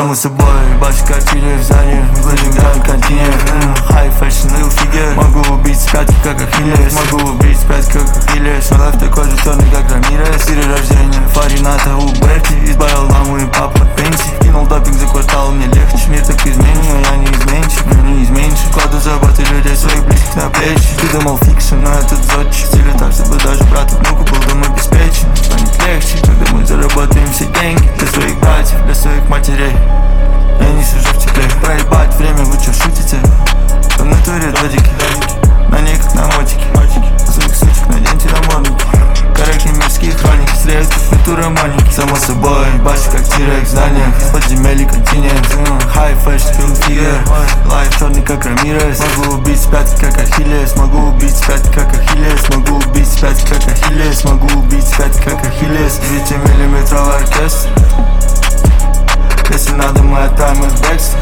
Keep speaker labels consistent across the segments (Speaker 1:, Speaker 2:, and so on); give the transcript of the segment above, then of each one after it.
Speaker 1: Само собой, башка как в здании, выглядим гранд континент. High fashion, real figure. Могу убить с пятки, как Ахиллес. Могу убить с пятки, как Ахиллес. Но лайф такой же черный, как Рамирес. Перерождение Фарината у Берти. Избавил маму и папу от пенсии. Кинул допинг за квартал, мне легче. Мир так изменен, но я не изменщик, но не изменщик. Кладу заботы людей своих близких на плечи. Ты думал фикшн, но этот зодчий. Стилю так, чтобы даже брату внуку был дом обеспечен. Станет легче, когда мы заработаем все деньги. Для своих братьев, для своих матерей. Я не сижу в тепле. Проебать время, вы чё шутите? В натуре додики, на ней как на мотике. Своих сучек наденьте намордники. Корректные мирские хроники, средства культура моники. Само собой, башка как Тирекс в зданиях. Подземелье континент. High fashion, real figure. Лайф черный, как Рамирес. Могу убить с пятки, как Ахиллес. Могу убить с пятки, как Ахиллес. Могу убить с пятки, как Ахиллес. Могу убить с пятки, как Ахиллес. 9-миллиметровый оркестр. Если надо, мы отправим их в бегство.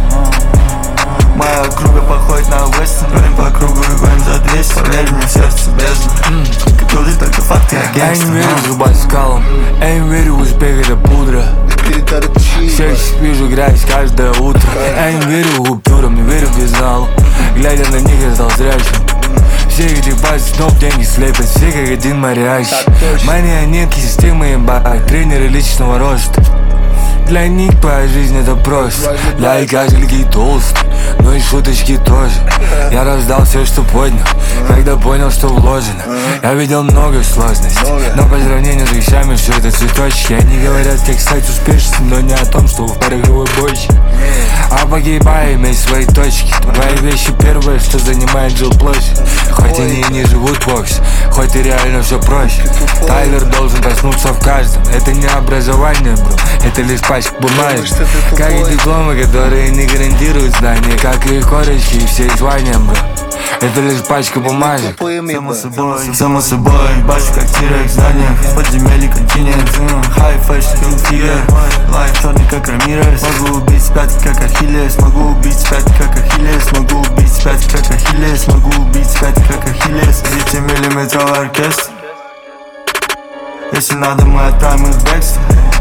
Speaker 1: Моя округа походит на Вестон. Бродим по кругу и гоним за 200. Поверь мне, в сердце бездна. Как люди, только факты, я гангстер.
Speaker 2: Я не верю зубать скалам, я не верю в успех, это пудра. Всех вижу грязь каждое утро. Я не верю купюрам, не верю в безналу. Глядя на них, я стал зрячим. Все этих базис, снов деньги слепят. Все как один морящий. Марионетки системы ебать. Тренеры личного роста. Для них твоя жизнь это просто. Для и кашельки толст, но и шуточки тоже. Я раздал все, что поднял, когда понял, что вложено. Я видел много сложностей, но по сравнению с вещами все это цветочки. Они говорят, как стать успешным, но не о том, что в пороховой бочке. А погибай, иметь свои точки. Твои вещи первое, что занимает жилплощадь. Хоть они и не живут вовсе, хоть и реально все проще. Тайлер должен проснуться в каждом. Это не образование, бро, это лишь пачка бумажек. Как и дипломы, которые не гарантируют знания. Как и корочки и все звания, бро, это лишь пачка бумажек.
Speaker 1: Само собой, башка как Тирекс в зданиях. Подземелье континент. High fashion, real figure. Лайф черный, как Рамирес. Могу убить с пятки, как Ахиллес. Могу убить с пятки, как Ахиллес. Могу убить с пятки, как Ахиллес. Могу убить с пятки, как Ахиллес. 9-миллиметровый оркестр. Если надо, мы отправим их в бегство.